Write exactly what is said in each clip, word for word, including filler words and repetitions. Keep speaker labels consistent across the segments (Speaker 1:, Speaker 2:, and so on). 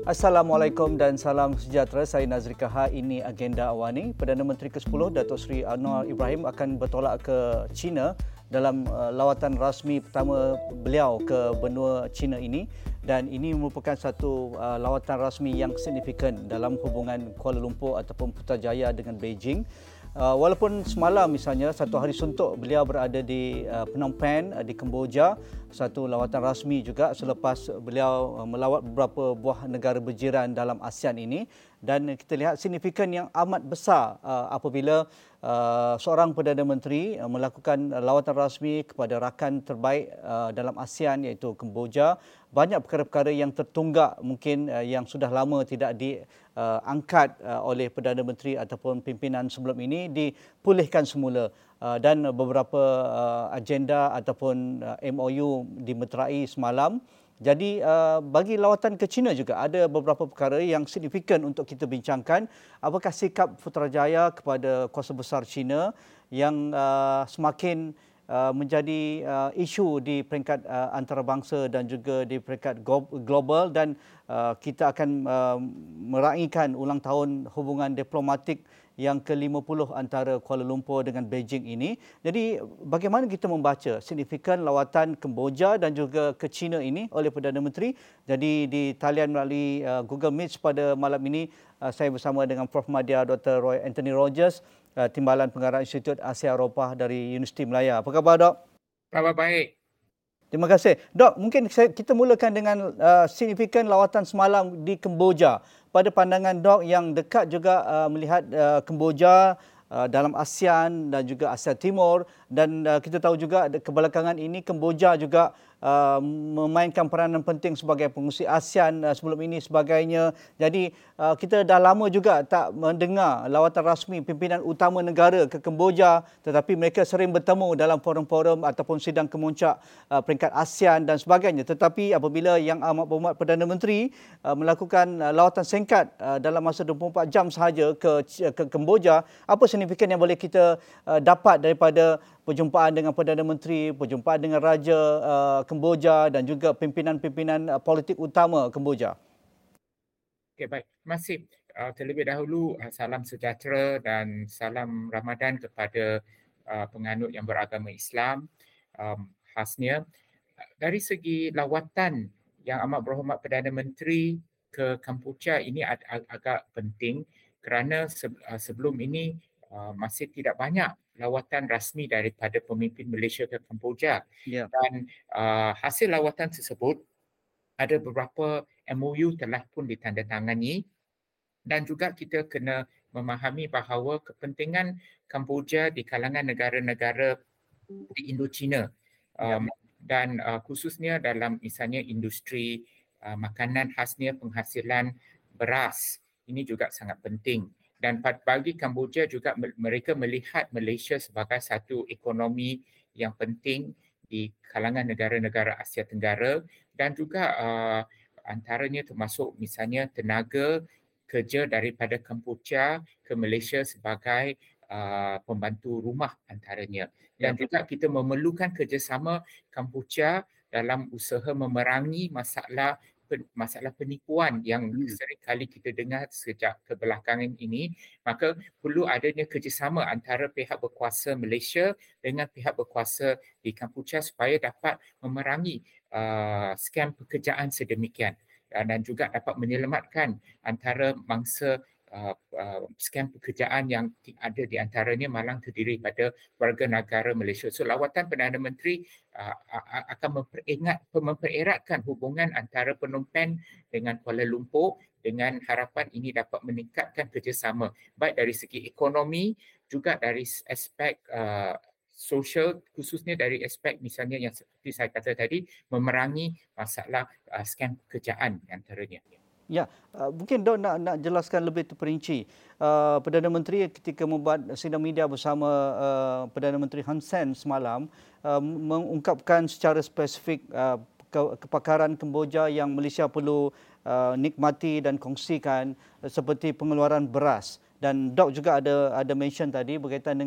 Speaker 1: Assalamualaikum dan salam sejahtera. Saya Nazri Kahar. Ini agenda awani. Perdana Menteri ke sepuluh Datuk Seri Anwar Ibrahim akan bertolak ke China dalam uh, lawatan rasmi pertama beliau ke benua China ini, dan ini merupakan satu uh, lawatan rasmi yang signifikan dalam hubungan Kuala Lumpur ataupun Putrajaya dengan Beijing. Uh, walaupun semalam misalnya satu hari suntuk beliau berada di uh, Phnom Penh uh, di Kemboja, satu lawatan rasmi juga selepas beliau uh, melawat beberapa buah negara berjiran dalam ASEAN ini, dan kita lihat signifikan yang amat besar uh, apabila uh, seorang Perdana Menteri uh, melakukan uh, lawatan rasmi kepada rakan terbaik uh, dalam ASEAN iaitu Kemboja. Banyak perkara-perkara yang tertunggak mungkin uh, yang sudah lama tidak diangkat uh, uh, oleh Perdana Menteri ataupun pimpinan sebelum ini dipulihkan semula, uh, dan beberapa uh, agenda ataupun uh, M O U dimeterai semalam. Jadi uh, bagi lawatan ke China juga ada beberapa perkara yang signifikan untuk kita bincangkan. Apakah sikap Putrajaya kepada kuasa besar China yang uh, semakin Uh, menjadi uh, isu di peringkat uh, antarabangsa dan juga di peringkat global, dan uh, kita akan uh, meraihkan ulang tahun hubungan diplomatik yang ke lima puluh antara Kuala Lumpur dengan Beijing ini. Jadi bagaimana kita membaca signifikan lawatan Kemboja dan juga ke China ini oleh Perdana Menteri. Jadi di talian melalui uh, Google Meet pada malam ini uh, saya bersama dengan Profesor Madya Doktor Roy Anthony Rogers, Timbalan Pengarah Institut Asia Eropah dari Universiti Melaya. Apa khabar, Dok?
Speaker 2: Khabar baik.
Speaker 1: Terima kasih. Dok, mungkin kita mulakan dengan uh, signifikan lawatan semalam di Kemboja. Pada pandangan Dok yang dekat juga uh, melihat uh, Kemboja uh, dalam ASEAN dan juga Asia Timur, dan uh, kita tahu juga kebelakangan ini Kemboja juga Uh, memainkan peranan penting sebagai pengurusi ASEAN uh, sebelum ini sebagainya. Jadi uh, kita dah lama juga tak mendengar lawatan rasmi pimpinan utama negara ke Kemboja, tetapi mereka sering bertemu dalam forum-forum ataupun sidang kemuncak uh, peringkat ASEAN dan sebagainya. Tetapi apabila Yang Amat Berhormat Perdana Menteri uh, melakukan uh, lawatan singkat uh, dalam masa dua puluh empat jam sahaja ke, ke Kemboja, apa signifikan yang boleh kita uh, dapat daripada perjumpaan dengan Perdana Menteri, perjumpaan dengan Raja uh, Kemboja dan juga pimpinan-pimpinan uh, politik utama Kemboja?
Speaker 2: Okey, baik. Terima kasih. Uh, terlebih dahulu, uh, salam sejahtera dan salam Ramadan kepada uh, penganut yang beragama Islam. Um, khasnya, dari segi lawatan Yang Amat Berhormat Perdana Menteri ke Kemboja ini ag- ag- agak penting kerana se- uh, sebelum ini uh, masih tidak banyak lawatan rasmi daripada pemimpin Malaysia ke Kemboja.
Speaker 1: Ya.
Speaker 2: Dan uh, hasil lawatan tersebut ada beberapa M O U telah pun ditandatangani, dan juga kita kena memahami bahawa kepentingan Kemboja di kalangan negara-negara di Indochina,
Speaker 1: Ya.
Speaker 2: um, dan uh, khususnya dalam misalnya industri uh, makanan khasnya penghasilan beras, ini juga sangat penting. Dan bagi Kemboja juga mereka melihat Malaysia sebagai satu ekonomi yang penting di kalangan negara-negara Asia Tenggara, dan juga uh, antaranya termasuk misalnya tenaga kerja daripada Kemboja ke Malaysia sebagai uh, pembantu rumah antaranya. Dan juga kita memerlukan kerjasama Kemboja dalam usaha memerangi masalah masalah penipuan yang hmm. sering kali kita dengar sejak kebelakangan ini. Maka perlu adanya kerjasama antara pihak berkuasa Malaysia dengan pihak berkuasa di Kemboja supaya dapat memerangi uh, skam pekerjaan sedemikian, dan juga dapat menyelamatkan antara mangsa uh, uh, skam pekerjaan yang ada di antaranya malang terdiri pada warga negara Malaysia. So lawatan Perdana Menteri uh, akan memperingat, mempereratkan hubungan antara Phnom Penh dengan Kuala Lumpur, dengan harapan ini dapat meningkatkan kerjasama baik dari segi ekonomi juga dari aspek uh, sosial, khususnya dari aspek misalnya yang seperti saya kata tadi, memerangi masalah uh, skam pekerjaan antaranya.
Speaker 1: Ya, uh, mungkin Dok nak, nak jelaskan lebih terperinci. Uh, Perdana Menteri ketika membuat sidang media bersama uh, Perdana Menteri Hun Sen semalam uh, mengungkapkan secara spesifik uh, ke, kepakaran Kemboja yang Malaysia perlu uh, nikmati dan kongsikan, uh, seperti pengeluaran beras. Dan Dok juga ada ada mention tadi berkaitan dengan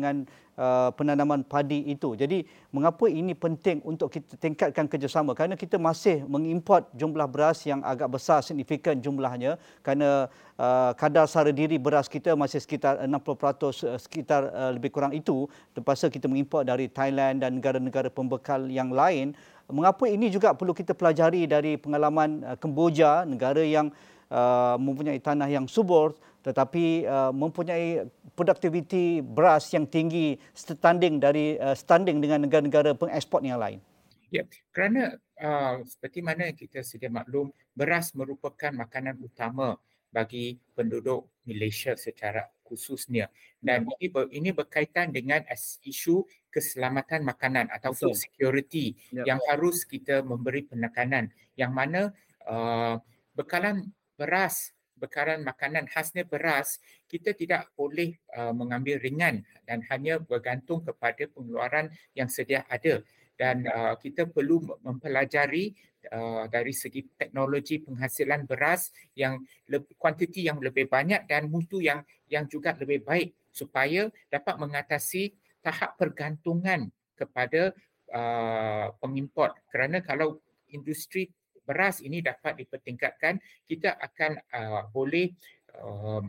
Speaker 1: uh, penanaman padi itu. Jadi mengapa ini penting untuk kita tingkatkan kerjasama? Kerana kita masih mengimport jumlah beras yang agak besar, signifikan jumlahnya, kerana uh, kadar sara diri beras kita masih sekitar enam puluh peratus, uh, sekitar uh, lebih kurang itu, terpaksa kita mengimport dari Thailand dan negara-negara pembekal yang lain. Mengapa ini juga perlu kita pelajari dari pengalaman uh, Kemboja, negara yang uh, mempunyai tanah yang subur tetapi uh, mempunyai produktiviti beras yang tinggi, setanding dari uh, standing dengan negara-negara pengeksport yang lain.
Speaker 2: Ya, kerana uh, seperti mana kita sedia maklum, beras merupakan makanan utama bagi penduduk Malaysia secara khususnya, dan
Speaker 1: Ya.
Speaker 2: ini ber, ini berkaitan dengan isu keselamatan makanan atau
Speaker 1: Betul.
Speaker 2: food security
Speaker 1: Ya.
Speaker 2: yang harus kita memberi penekanan, yang mana uh, bekalan beras, bekalan makanan khasnya beras, kita tidak boleh uh, mengambil ringan dan hanya bergantung kepada pengeluaran yang sedia ada. Dan uh, kita perlu mempelajari uh, dari segi teknologi penghasilan beras yang lebih, kuantiti yang lebih banyak dan mutu yang yang juga lebih baik supaya dapat mengatasi tahap pergantungan kepada uh, pengimport. Kerana kalau industri beras ini dapat dipertingkatkan, kita akan uh, boleh uh,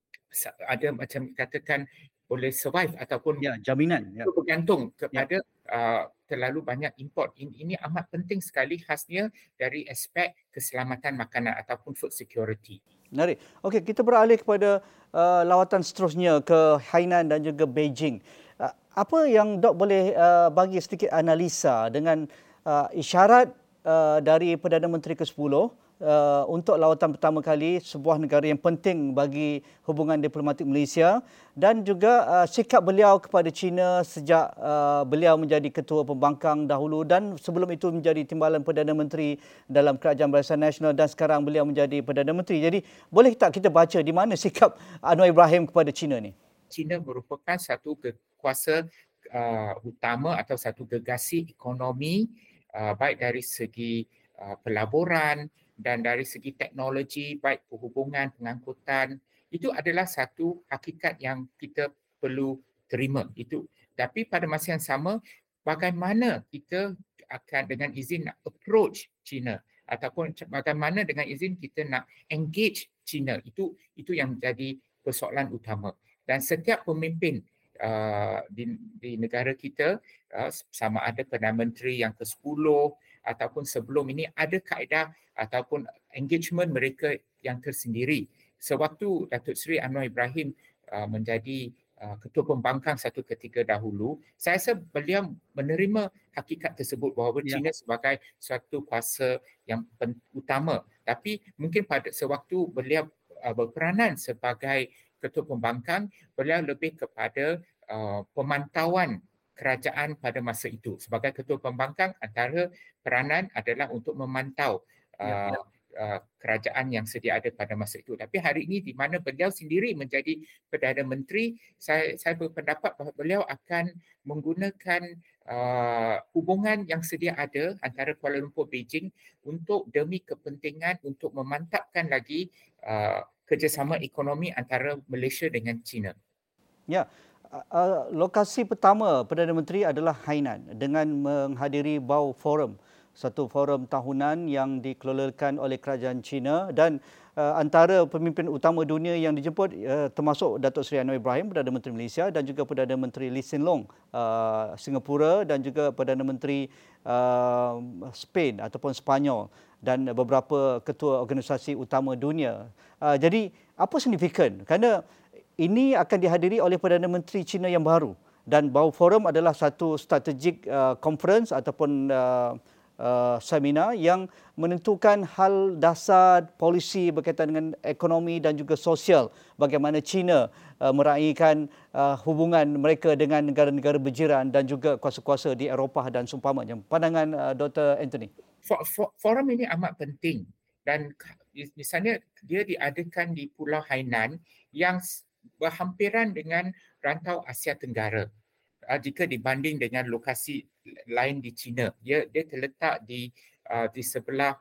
Speaker 2: ada macam katakan boleh survive ataupun
Speaker 1: Ya, jaminan. Ya.
Speaker 2: bergantung
Speaker 1: Ya.
Speaker 2: kepada uh, terlalu banyak import. Ini, ini amat penting sekali khasnya dari aspek keselamatan makanan ataupun food security.
Speaker 1: Menarik. Okey, kita beralih kepada uh, lawatan seterusnya ke Hainan dan juga Beijing. Uh, apa yang Dok boleh uh, bagi sedikit analisa dengan uh, isyarat uh, dari Perdana Menteri ke sepuluh uh, untuk lawatan pertama kali sebuah negara yang penting bagi hubungan diplomatik Malaysia, dan juga uh, sikap beliau kepada China sejak uh, beliau menjadi ketua pembangkang dahulu dan sebelum itu menjadi timbalan Perdana Menteri dalam Kerajaan Barisan Nasional dan sekarang beliau menjadi Perdana Menteri. Jadi boleh tak kita baca di mana sikap Anwar Ibrahim kepada China ni?
Speaker 2: China merupakan satu kuasa uh, utama atau satu gegasi ekonomi uh, baik dari segi uh, pelaburan dan dari segi teknologi, baik perhubungan, pengangkutan. Itu adalah satu hakikat yang kita perlu terima itu. Tapi pada masa yang sama, bagaimana kita akan dengan izin nak approach China ataupun bagaimana dengan izin kita nak engage China, itu itu yang menjadi persoalan utama. Dan setiap pemimpin uh, di, di negara kita, uh, sama ada Perdana Menteri yang ke sepuluh ataupun sebelum ini, ada kaedah ataupun engagement mereka yang tersendiri. Sewaktu Datuk Seri Anwar Ibrahim uh, menjadi uh, ketua pembangkang satu ketika dahulu, saya rasa beliau menerima hakikat tersebut bahawa
Speaker 1: Ya.
Speaker 2: China sebagai suatu kuasa yang utama. Tapi mungkin pada sewaktu beliau uh, berperanan sebagai ketua pembangkang, beliau lebih kepada uh, pemantauan kerajaan pada masa itu. Sebagai ketua pembangkang, antara peranan adalah untuk memantau uh, ya, ya. Uh, kerajaan yang sedia ada pada masa itu. Tapi hari ini di mana beliau sendiri menjadi Perdana Menteri, saya saya berpendapat bahawa beliau akan menggunakan uh, hubungan yang sedia ada antara Kuala Lumpur Beijing untuk demi kepentingan untuk memantapkan lagi uh, kerjasama ekonomi antara Malaysia dengan China.
Speaker 1: Ya, uh, lokasi pertama Perdana Menteri adalah Hainan dengan menghadiri Bao Forum, satu forum tahunan yang dikelolakan oleh kerajaan China, dan uh, antara pemimpin utama dunia yang dijemput uh, termasuk Datuk Seri Anwar Ibrahim, Perdana Menteri Malaysia, dan juga Perdana Menteri Lee Hsien Loong uh, Singapura, dan juga Perdana Menteri uh, Spain ataupun Sepanyol, dan beberapa ketua organisasi utama dunia. Uh, jadi apa signifikan? Kerana ini akan dihadiri oleh Perdana Menteri China yang baru, dan Bao Forum adalah satu strategic uh, conference ataupun uh, uh, seminar yang menentukan hal dasar polisi berkaitan dengan ekonomi dan juga sosial, bagaimana China uh, meraihkan uh, hubungan mereka dengan negara-negara berjiran dan juga kuasa-kuasa di Eropah dan seumpamanya. Pandangan uh, Doktor Anthony.
Speaker 2: Forum ini amat penting, dan misalnya dia diadakan di Pulau Hainan yang berhampiran dengan rantau Asia Tenggara. Uh, jika dibanding dengan lokasi lain di China, dia dia terletak di uh, di sebelah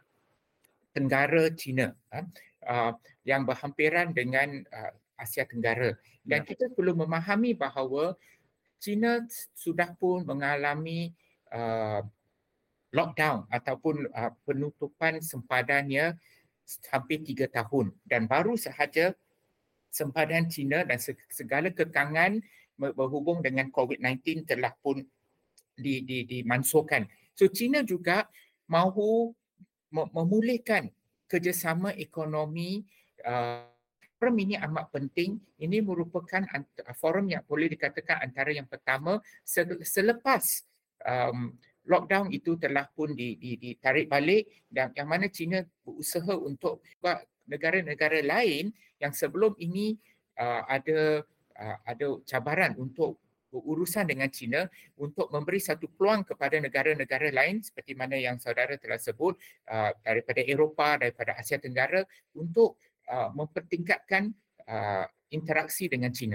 Speaker 2: tenggara China, uh, uh, yang berhampiran dengan uh, Asia Tenggara. Dan ya, kita perlu memahami bahawa China sudah pun mengalami uh, lockdown ataupun uh, penutupan sempadannya hampir tiga tahun dan baru sahaja sempadan China dan segala kekangan berhubung dengan covid sembilan belas telah pun di, di, dimansuhkan. So China juga mahu memulihkan kerjasama ekonomi. Uh, forum ini amat penting. Ini merupakan forum yang boleh dikatakan antara yang pertama selepas um, lockdown itu telah pun ditarik balik dan yang mana China berusaha untuk buat negara-negara lain yang sebelum ini uh, ada uh, ada cabaran untuk berurusan dengan China untuk memberi satu peluang kepada negara-negara lain seperti mana yang saudara telah sebut uh, daripada Eropah, daripada Asia Tenggara untuk uh, mempertingkatkan uh, interaksi dengan China.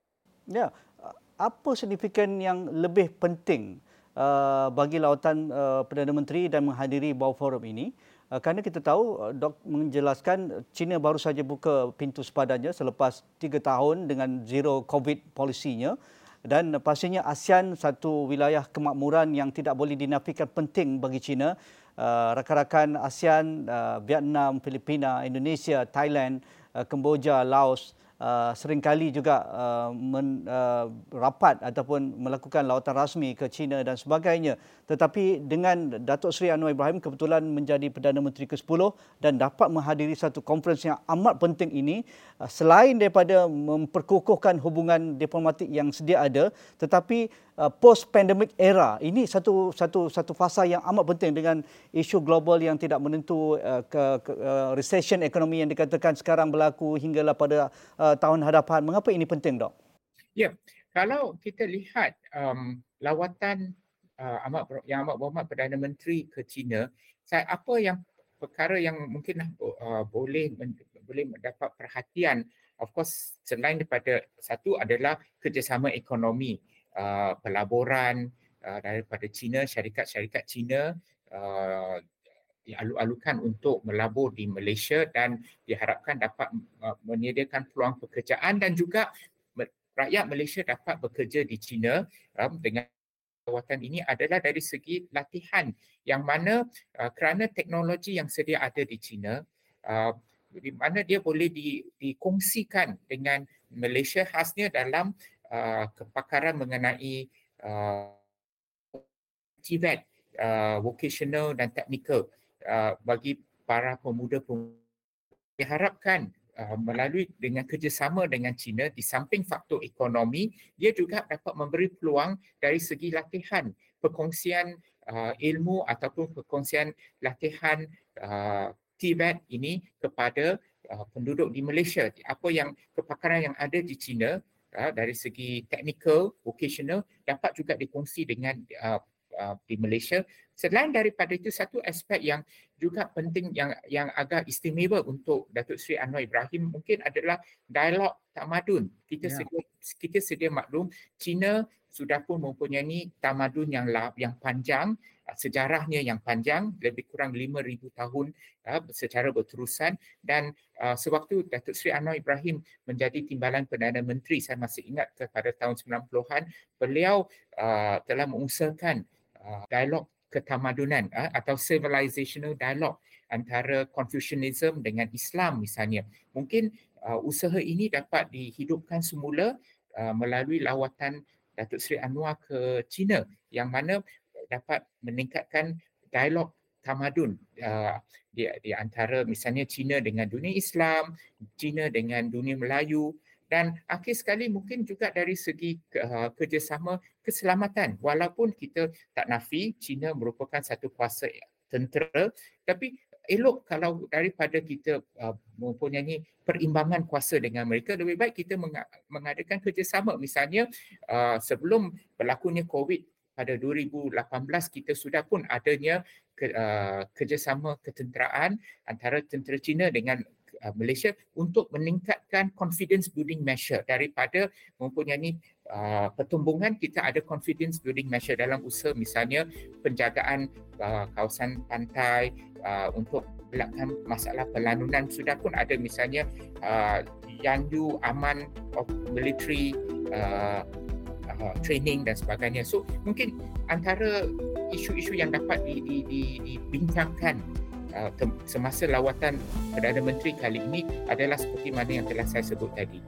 Speaker 1: Ya, apa signifikan yang lebih penting uh, bagi lawatan uh, Perdana Menteri dan menghadiri bawah forum ini? Uh, kerana kita tahu uh, Dok menjelaskan China baru saja buka pintu sepadannya selepas tiga tahun dengan zero COVID polisinya. Dan pastinya ASEAN satu wilayah kemakmuran yang tidak boleh dinafikan penting bagi China. Uh, rakan-rakan ASEAN, uh, Vietnam, Filipina, Indonesia, Thailand, uh, Kemboja, Laos uh, seringkali juga uh, men, uh, rapat ataupun melakukan lawatan rasmi ke China dan sebagainya. Tetapi dengan Datuk Seri Anwar Ibrahim kebetulan menjadi Perdana Menteri ke sepuluh dan dapat menghadiri satu konferensi yang amat penting ini, selain daripada memperkukuhkan hubungan diplomatik yang sedia ada, tetapi uh, post-pandemic era ini satu satu satu fasa yang amat penting dengan isu global yang tidak menentu, uh, ke, ke uh, recession ekonomi yang dikatakan sekarang berlaku hinggalah pada uh, tahun hadapan. Mengapa ini penting, Dok?
Speaker 2: Ya, kalau kita lihat um, lawatan uh, amat yang amat berhormat Perdana Menteri ke China, saya apa yang perkara yang mungkin uh, boleh boleh mendapat perhatian, of course selain daripada satu adalah kerjasama ekonomi, uh, pelaburan uh, daripada China, syarikat-syarikat China uh, dialu-alukan untuk melabur di Malaysia dan diharapkan dapat uh, menyediakan peluang pekerjaan dan juga rakyat Malaysia dapat bekerja di China um, dengan lawatan ini adalah dari segi latihan yang mana uh, kerana teknologi yang sedia ada di China, uh, di mana dia boleh di, dikongsikan dengan Malaysia khasnya dalam uh, kepakaran mengenai uh, T V E T, uh, vocational dan technical uh, bagi para pemuda-pemuda. Diharapkan uh, melalui dengan kerjasama dengan China di samping faktor ekonomi, dia juga dapat memberi peluang dari segi latihan, perkongsian uh, ilmu ataupun perkongsian latihan uh, T V E T ini kepada uh, penduduk di Malaysia. Apa yang kepakaran yang ada di China uh, dari segi technical, vocational dapat juga dikongsi dengan uh, uh, di Malaysia. Selain daripada itu, satu aspek yang juga penting yang yang agak istimewa untuk Datuk Seri Anwar Ibrahim mungkin adalah dialog tamadun. Kita yeah. sedia kita sedia maklum China sudah pun mempunyai tamadun yang yang panjang, sejarahnya yang panjang, lebih kurang lima ribu tahun uh, secara berterusan dan uh, sewaktu Datuk Seri Anwar Ibrahim menjadi Timbalan Perdana Menteri, saya masih ingat pada tahun sembilan puluhan, beliau uh, telah mengusahakan uh, dialog ketamadunan uh, atau civilizational dialogue antara Confucianism dengan Islam misalnya. Mungkin uh, usaha ini dapat dihidupkan semula uh, melalui lawatan Datuk Seri Anwar ke China yang mana dapat meningkatkan dialog tamadun uh, di, di antara misalnya China dengan dunia Islam, China dengan dunia Melayu dan akhir sekali mungkin juga dari segi uh, kerjasama keselamatan. Walaupun kita tak nafi China merupakan satu kuasa tentera, tapi elok kalau daripada kita uh, mempunyai perimbangan kuasa dengan mereka, lebih baik kita mengadakan kerjasama. Misalnya uh, sebelum berlakunya COVID pada dua ribu lapan belas, kita sudah pun adanya ke, uh, kerjasama ketenteraan antara tentera China dengan uh, Malaysia untuk meningkatkan confidence building measure. Daripada mempunyai uh, pertumbungan, kita ada confidence building measure dalam usaha misalnya penjagaan uh, kawasan pantai uh, untuk belakang masalah pelanunan. Sudah pun ada misalnya uh, Yandu Aman of Military uh, uh, training dan sebagainya. So mungkin antara isu-isu yang dapat di, di, di, dibincangkan uh, semasa lawatan Perdana Menteri kali ini adalah seperti mana yang telah saya sebut tadi.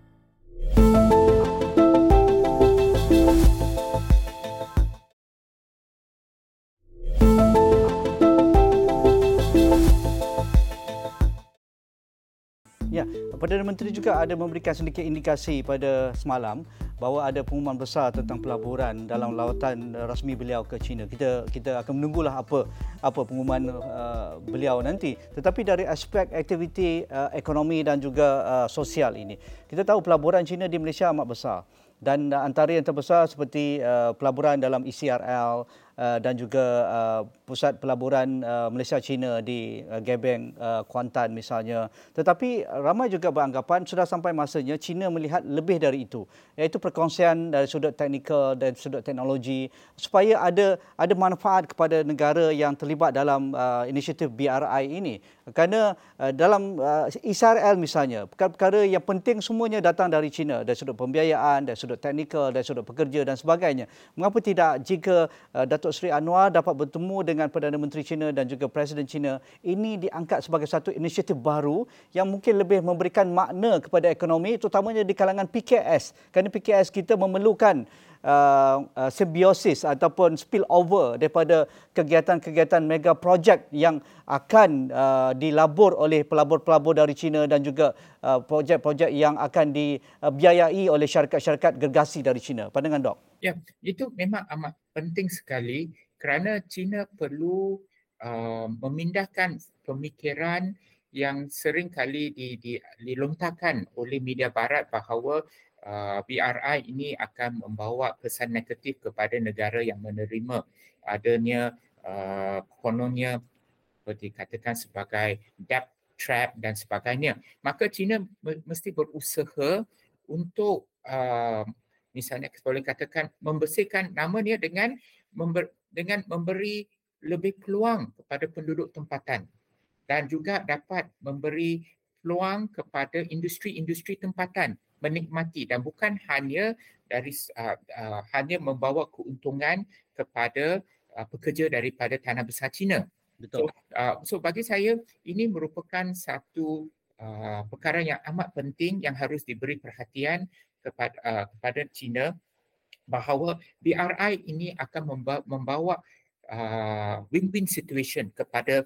Speaker 1: Ya, Perdana Menteri juga ada memberikan sedikit indikasi pada semalam bahawa ada pengumuman besar tentang pelaburan dalam lawatan rasmi beliau ke China. Kita kita akan menunggulah apa apa pengumuman uh, beliau nanti. Tetapi dari aspek aktiviti uh, ekonomi dan juga uh, sosial ini, kita tahu pelaburan China di Malaysia amat besar. Dan uh, antara yang terbesar seperti uh, pelaburan dalam E C R L uh, dan juga uh, pusat pelaburan uh, Malaysia-China di uh, Gebeng, uh, Kuantan misalnya. Tetapi ramai juga beranggapan sudah sampai masanya China melihat lebih dari itu, iaitu perkongsian dari sudut teknikal dan sudut teknologi supaya ada ada manfaat kepada negara yang terlibat dalam uh, inisiatif B R I ini. Kerana uh, dalam uh, E C R L misalnya, perkara-perkara yang penting semuanya datang dari China, dari sudut pembiayaan, dari sudut teknikal, dari sudut pekerja dan sebagainya. Mengapa tidak jika uh, Datuk Seri Anwar dapat bertemu dengan Perdana Menteri China dan juga Presiden China, ini diangkat sebagai satu inisiatif baru yang mungkin lebih memberikan makna kepada ekonomi, terutamanya di kalangan P K S. Kerana P K S kita memerlukan Uh, uh, simbiosis ataupun spill over daripada kegiatan-kegiatan mega projek yang akan uh, dilabur oleh pelabur-pelabur dari China dan juga uh, projek-projek yang akan dibiayai oleh syarikat-syarikat gergasi dari China. Pandangan Dok?
Speaker 2: Ya, itu memang amat penting sekali kerana China perlu uh, memindahkan pemikiran yang sering kali di, di, dilontarkan oleh media barat bahawa Uh, B R I ini akan membawa kesan negatif kepada negara yang menerima adanya uh, kononnya dikatakan sebagai debt trap dan sebagainya. Maka China mesti berusaha untuk uh, misalnya boleh katakan membersihkan namanya dengan member, dengan memberi lebih peluang kepada penduduk tempatan dan juga dapat memberi peluang kepada industri-industri tempatan menikmati dan bukan hanya dari uh, uh, hanya membawa keuntungan kepada uh, pekerja daripada tanah besar China.
Speaker 1: Betul.
Speaker 2: So, uh, so bagi saya ini merupakan satu uh, perkara yang amat penting yang harus diberi perhatian kepada uh, kepada China bahawa B R I ini akan membawa, membawa uh, win-win situation kepada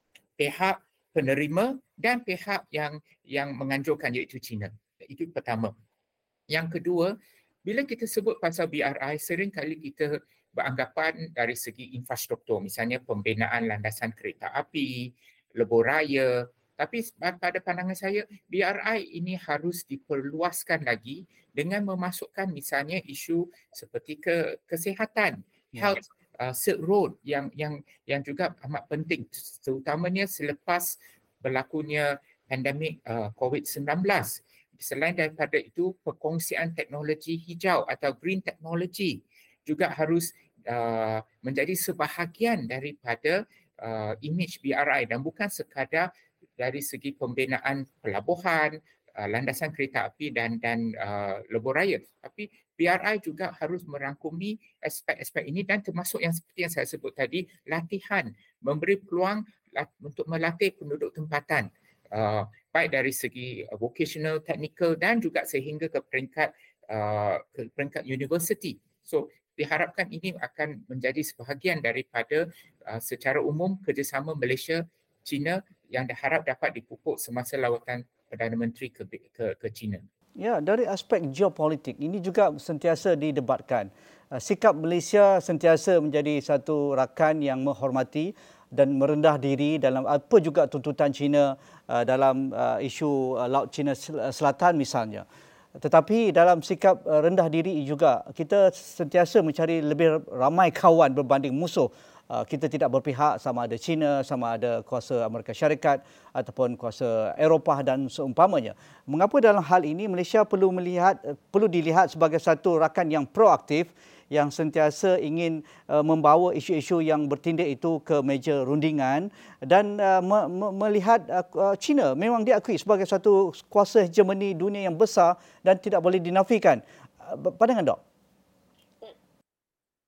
Speaker 2: pihak penerima dan pihak yang yang menganjurkan iaitu China. Itu pertama. Yang kedua, bila kita sebut pasal B R I, sering kali kita beranggapan dari segi infrastruktur, misalnya pembinaan landasan kereta api, lebuh raya. Tapi pada pandangan saya, B R I ini harus diperluaskan lagi dengan memasukkan misalnya isu seperti ke, kesihatan, health, uh, Silk Road yang yang yang juga amat penting, terutamanya selepas berlakunya pandemik uh, COVID sembilan belas. Selain daripada itu, perkongsian teknologi hijau atau green technology juga harus uh, menjadi sebahagian daripada uh, image B R I dan bukan sekadar dari segi pembinaan pelabuhan, uh, landasan kereta api dan dan uh, lebuh raya. Tapi B R I juga harus merangkumi aspek-aspek ini dan termasuk yang seperti yang saya sebut tadi, latihan, memberi peluang untuk melatih penduduk tempatan. Uh, baik dari segi uh, vocational, technical dan juga sehingga ke peringkat uh, ke peringkat university. So diharapkan ini akan menjadi sebahagian daripada uh, secara umum kerjasama Malaysia China yang diharap dapat dipupuk semasa lawatan Perdana Menteri ke ke, ke China.
Speaker 1: Ya, dari aspek geopolitik ini juga sentiasa didebatkan. Uh, sikap Malaysia sentiasa menjadi satu rakan yang menghormati dan merendah diri dalam apa juga tuntutan China uh, dalam uh, isu uh, Laut China Selatan misalnya. Tetapi dalam sikap uh, rendah diri juga, kita sentiasa mencari lebih ramai kawan berbanding musuh. Uh, kita tidak berpihak sama ada China, sama ada kuasa Amerika Syarikat ataupun kuasa Eropah dan seumpamanya. Mengapa dalam hal ini Malaysia perlu melihat perlu dilihat sebagai satu rakan yang proaktif yang sentiasa ingin uh, membawa isu-isu yang bertindak itu ke meja rundingan dan uh, me- me- melihat uh, China memang diakui sebagai satu kuasa hegemoni dunia yang besar dan tidak boleh dinafikan. Uh, pandangan Dok?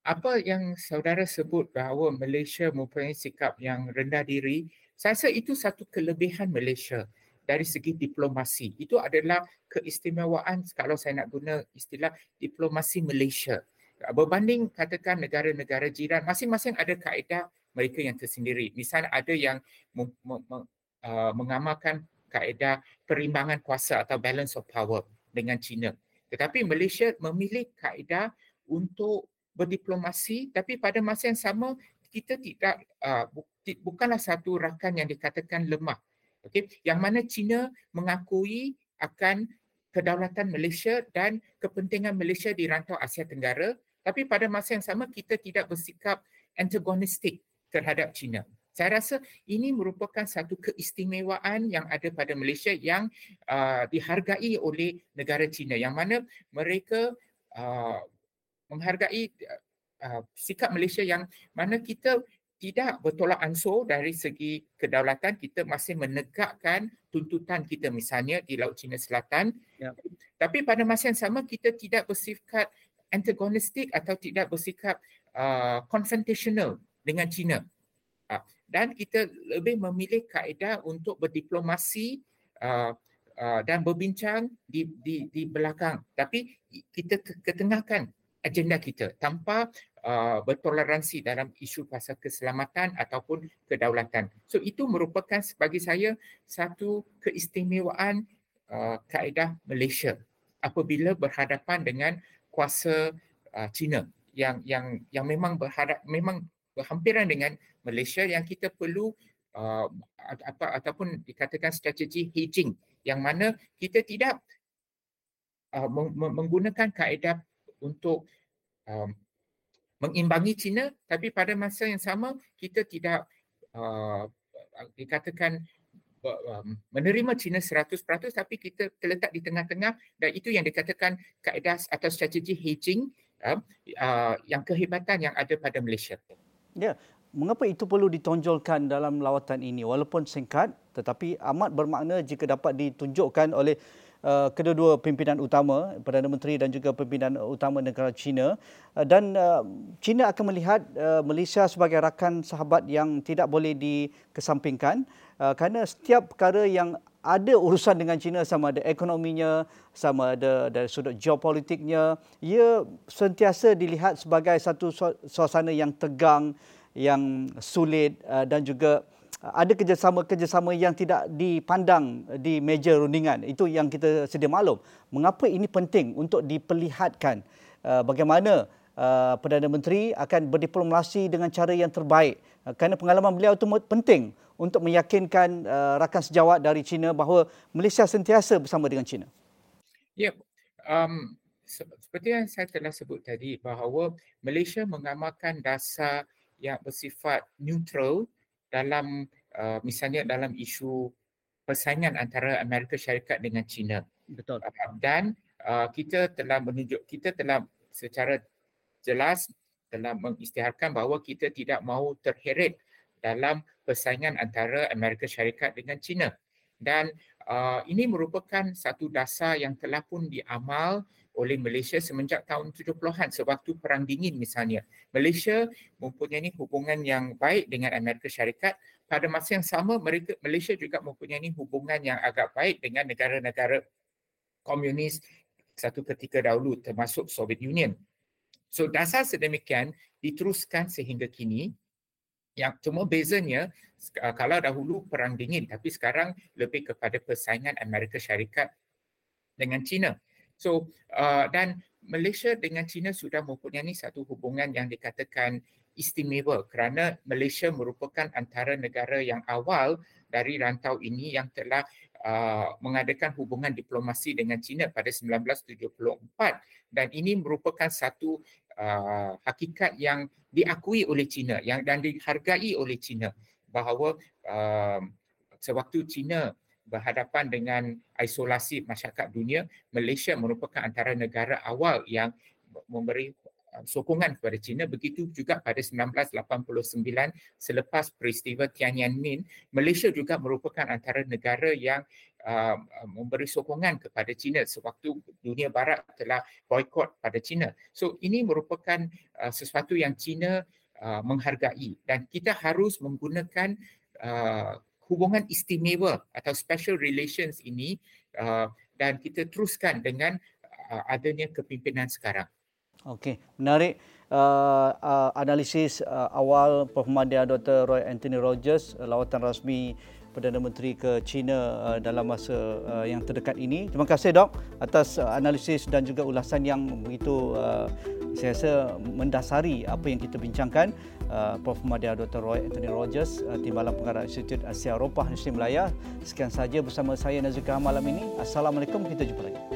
Speaker 2: apa yang saudara sebut bahawa Malaysia mempunyai sikap yang rendah diri, saya rasa itu satu kelebihan Malaysia dari segi diplomasi. Itu adalah keistimewaan kalau saya nak guna istilah diplomasi Malaysia. Berbanding katakan negara-negara jiran, masing-masing ada kaedah mereka yang tersendiri. Misalnya ada yang mem- mem- uh, mengamalkan kaedah perimbangan kuasa atau balance of power dengan China. Tetapi Malaysia memilih kaedah untuk berdiplomasi, tapi pada masa yang sama kita tidak uh, bukanlah satu rakan yang dikatakan lemah. Okey, yang mana China mengakui akan kedaulatan Malaysia dan kepentingan Malaysia di rantau Asia Tenggara, tapi pada masa yang sama kita tidak bersikap antagonistik terhadap China. Saya rasa ini merupakan satu keistimewaan yang ada pada Malaysia yang uh, dihargai oleh negara China, yang mana mereka uh, menghargai uh, sikap Malaysia yang mana kita tidak bertolak ansur dari segi kedaulatan, kita masih menegakkan tuntutan kita misalnya di Laut Cina Selatan.
Speaker 1: Ya.
Speaker 2: Tapi pada masa yang sama kita tidak bersifat antagonistik atau tidak bersikap uh, confrontational dengan China. Uh, dan kita lebih memilih kaedah untuk berdiplomasi uh, uh, dan berbincang di, di, di belakang. Tapi kita ketengahkan agenda kita tanpa uh, bertoleransi dalam isu pasal keselamatan ataupun kedaulatan. So itu merupakan bagi saya satu keistimewaan uh, kaedah Malaysia apabila berhadapan dengan kuasa uh, China yang yang yang memang berhadap memang berhampiran dengan Malaysia, yang kita perlu uh, apa ataupun dikatakan strategi hedging, yang mana kita tidak uh, menggunakan kaedah untuk um, mengimbangi China, tapi pada masa yang sama kita tidak uh, dikatakan um, menerima China seratus peratus, tapi kita terletak di tengah-tengah, dan itu yang dikatakan kaedah atau strategi hedging uh, uh, yang kehebatan yang ada pada Malaysia.
Speaker 1: Ya, mengapa itu perlu ditonjolkan dalam lawatan ini? Walaupun singkat, tetapi amat bermakna jika dapat ditunjukkan oleh Uh, kedua-dua pimpinan utama, Perdana Menteri dan juga pimpinan utama negara China. Uh, dan uh, China akan melihat uh, Malaysia sebagai rakan sahabat yang tidak boleh dikesampingkan uh, kerana setiap perkara yang ada urusan dengan China, sama ada ekonominya, sama ada dari sudut geopolitiknya, ia sentiasa dilihat sebagai satu suasana yang tegang, yang sulit uh, dan juga ada kerjasama-kerjasama yang tidak dipandang di meja rundingan. Itu yang kita sedia maklum. Mengapa ini penting untuk diperlihatkan uh, bagaimana uh, Perdana Menteri akan berdiplomasi dengan cara yang terbaik. Uh, kerana pengalaman beliau itu penting untuk meyakinkan uh, rakan sejawat dari China bahawa Malaysia sentiasa bersama dengan China.
Speaker 2: Ya, um, seperti yang saya telah sebut tadi, bahawa Malaysia mengamalkan dasar yang bersifat neutral dalam uh, misalnya dalam isu persaingan antara Amerika Syarikat dengan China.
Speaker 1: Betul.
Speaker 2: Uh, dan uh, kita telah menunjuk, kita telah secara jelas telah mengisytiharkan bahawa kita tidak mahu terheret dalam persaingan antara Amerika Syarikat dengan China. Dan uh, ini merupakan satu dasar yang telah pun diamal oleh Malaysia semenjak tahun tujuh puluhan, sewaktu Perang Dingin misalnya. Malaysia mempunyai hubungan yang baik dengan Amerika Syarikat. Pada masa yang sama, mereka, Malaysia juga mempunyai hubungan yang agak baik dengan negara-negara komunis satu ketika dahulu, termasuk Soviet Union. So dasar sedemikian diteruskan sehingga kini. Yang cuma bezanya, kalau dahulu Perang Dingin, tapi sekarang lebih kepada persaingan Amerika Syarikat dengan China. So uh, dan Malaysia dengan China sudah mempunyai satu hubungan yang dikatakan istimewa, kerana Malaysia merupakan antara negara yang awal dari rantau ini yang telah uh, mengadakan hubungan diplomasi dengan China pada sembilan belas tujuh puluh empat, dan ini merupakan satu uh, hakikat yang diakui oleh China yang dan dihargai oleh China, bahawa uh, sewaktu China berhadapan dengan isolasi masyarakat dunia, Malaysia merupakan antara negara awal yang memberi sokongan kepada China. Begitu juga pada sembilan belas lapan puluh sembilan selepas peristiwa Tiananmen, Malaysia juga merupakan antara negara yang uh, memberi sokongan kepada China sewaktu dunia barat telah boikot pada China. So ini merupakan uh, sesuatu yang China uh, menghargai dan kita harus menggunakan uh, hubungan istimewa atau special relations ini uh, dan kita teruskan dengan uh, adanya kepimpinan sekarang.
Speaker 1: Okey, menarik uh, uh, analisis uh, awal Prof Madya Doktor Roy Anthony Rogers, uh, lawatan rasmi Perdana Menteri ke China uh, dalam masa uh, yang terdekat ini. Terima kasih Dok atas uh, analisis dan juga ulasan yang begitu uh, saya rasa mendasari apa yang kita bincangkan. Uh, Prof Madya Doktor Roy Anthony Rogers, uh, Timbalan Pengarah Institut Asia Eropah Universiti Melaya. Sekian saja bersama saya Nazrika malam ini. Assalamualaikum, kita jumpa lagi.